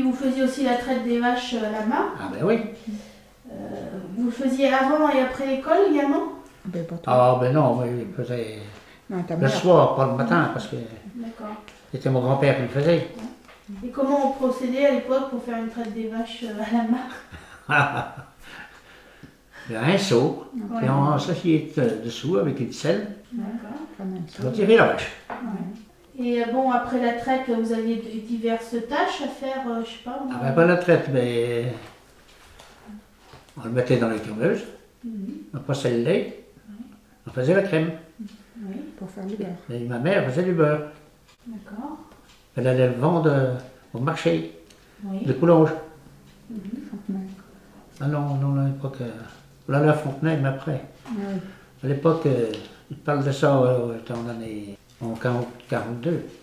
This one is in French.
vous faisiez aussi la traite des vaches à la main. Ah ben oui. Vous le faisiez avant et après l'école également? Ben, pas toi. Ah ben non, moi, je le faisais Non, ta le mère. soir, pas le matin, parce que D'accord. c'était mon grand-père qui le faisait. Et comment on procédait à l'époque pour faire une traite des vaches à la main? Il y a un seau, Ouais. puis on s'assied dessous avec une selle, D'accord. Comme un on seau. tirait la vache. Et bon, après la traite, vous aviez diverses tâches à faire, je sais pas. Ah ben pas la traite, mais on le mettait dans les cureuses, on passait le lait, on faisait la crème. Oui, Pour faire du beurre. Et ma mère faisait du beurre. d'accord. Elle allait le vendre au marché Oui. de Coulonges. Fontenay. Ah non, non, à l'époque, là, la Fontenay, mais après. Oui. À l'époque, il parle de ça, en 42.